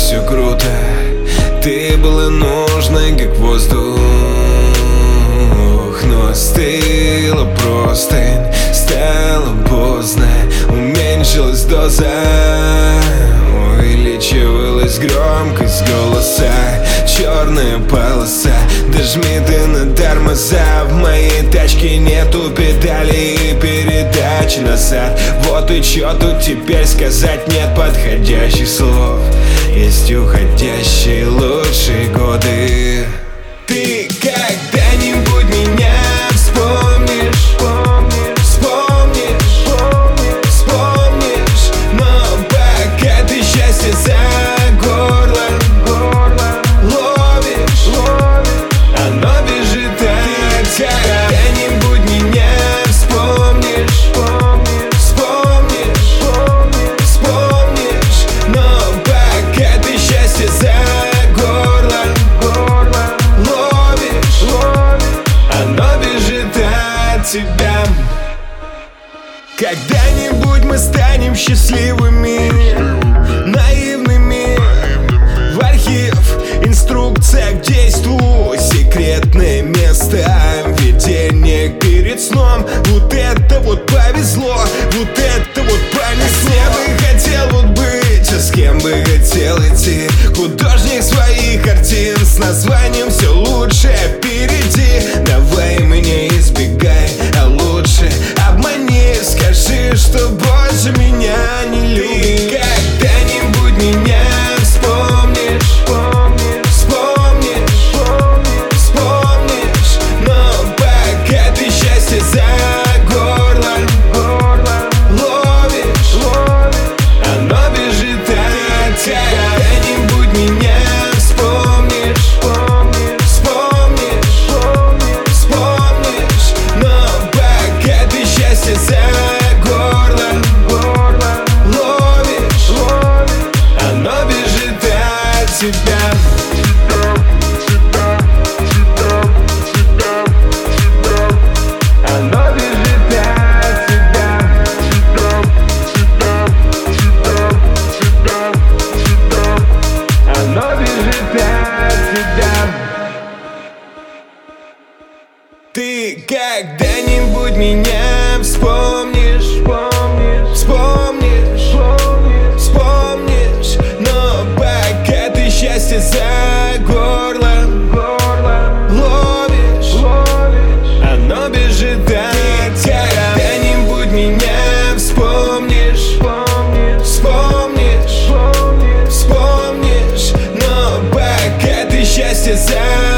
все круто. Ты была нужной, как воздух, но остыла простынь. Стало поздно, уменьшилась доза, увеличивалась громкость голоса. Черная полоса, дожми ты на тормоза. В моей тачке нету педалей и передач назад. Вот и чё тут теперь сказать, нет подходящих слов. Есть уходящие лучшие годы. Ты когда-нибудь меня вспомнишь? Вспомнишь, но пока ты счастье за горло ловишь, оно бежит от тебя. Когда-нибудь меня вспомнишь, но пока ты счастье за горло ловишь, оно бежит от тебя. Когда-нибудь мы станем счастливыми, наивными. В архив, инструкция к действу, секретное место, видение перед сном. Вот это вот повезло, вот это вот понесло. Где бы хотел вот быть, а с кем бы хотел идти? Художник своих картин с названием «Все лучшее впереди». Давай меня избегай, а лучше обмани. Скажи, что больше меня не любишь. Когда-нибудь меня вспомнишь, но пока ты счастье за горло ловишь, оно бежит от тебя. Когда-нибудь меня вспомнишь, но пока ты счастье за горло ловишь, оно бежит от тебя. Оно бежит от тебя. Оно бежит от тебя. Ты когда-нибудь меня вспомнишь, но пока ты счастье за горло ловишь, оно бежит от тебя. Когда-нибудь меня вспомнишь, но пока ты счастье за